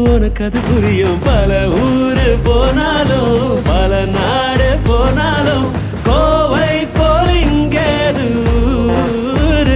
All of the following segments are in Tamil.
உனக்கு அது புரியும். பல ஊரு போனாலும் பல நாடு போனாலும் கோவை போல இங்கேது ஊரு.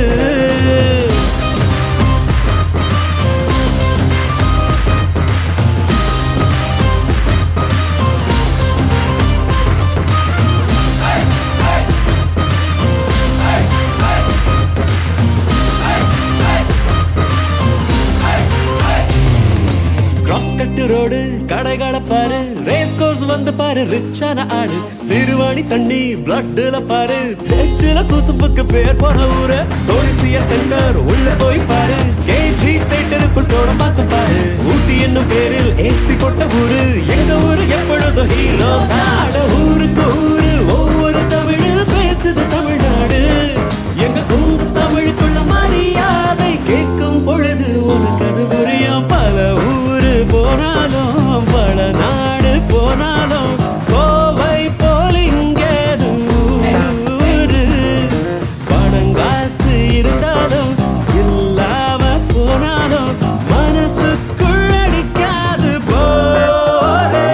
கிராஸ் கட்டு ரோடு கடைகளை பாரு, ரேஸ் கோர்ஸ் வந்து பாரு, ரிச்சான ஆடு, சிறுவாணி தண்ணி பிளட்ல பாரு, பேச்சுல குசும்புக்கு பேர் போன ஊரு. தோரிசிய சென்டர் உள்ள போய் பாரு, கேஜி தேட்டருக்குள் போட பார்க்க பாரு. ஊட்டி என்னும் பேரில் ஏசி போட்ட ஊரு எங்க ஊரு, எப்பொழுதும் ஹீரோ நாடு. ஊருக்கு ஊரு ஒவ்வொரு தமிழில் பேசுது தமிழ்நாடு. எங்க குங்கு தமிழுக்குள்ள மரியாதை கேட்கும் பொழுது உனக்கு அது புரியும். பல ஊரு போனாலும் பல நாடு போனாலும் கோவை போல இங்கேது ஊரு. பணங்காசு இருந்தாலும் இல்லாம போனாலும் மனசுக்குள் அடிக்காது போரே.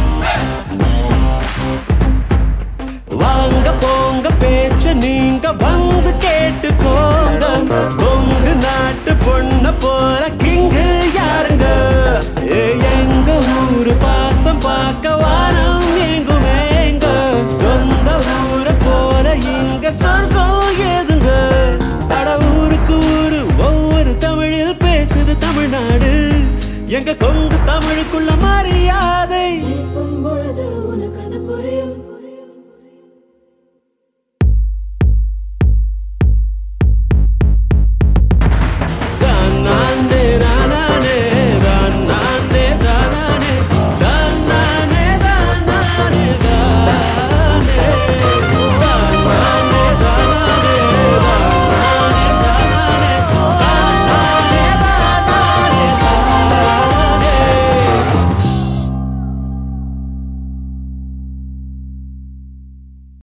வாங்க போங்க பேச்ச நீங்க